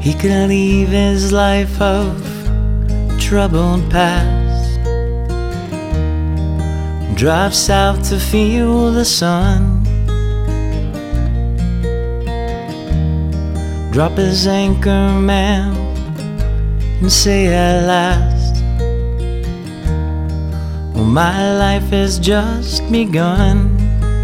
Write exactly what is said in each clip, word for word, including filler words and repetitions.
He could leave his life of troubled past, drive south to feel the sun, drop his anchor, man, and say at last, well, my life has just begun.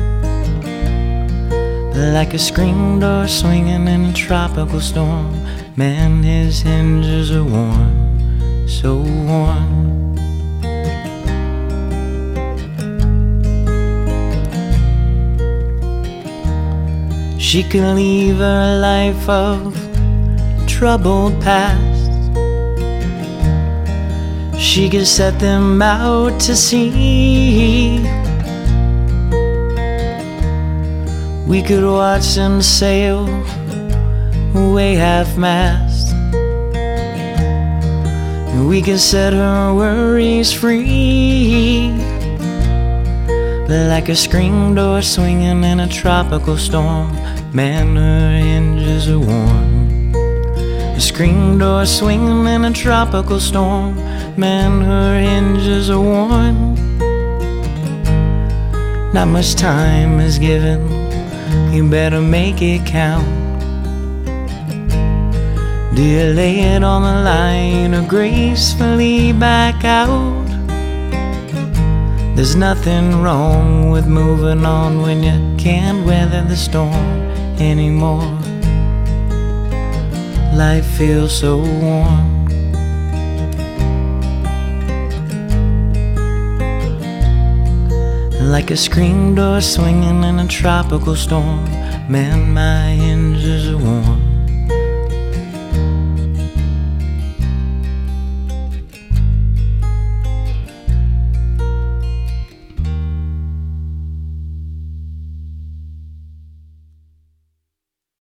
Like a screen door swinging in a tropical storm, man, his hinges are worn, so worn. She could leave her life of troubled past, she could set them out to sea. We could watch them sail away half-mast, and we could set her worries free. But like a screen door swinging in a tropical storm, man, her hinges are worn. A screen door swinging in a tropical storm, man, her hinges are worn. Not much time is given, you better make it count. Do you lay it on the line or gracefully back out? There's nothing wrong with moving on when you can't weather the storm anymore. Life feels so warm. Like a screen door swinging in a tropical storm, man, my hinges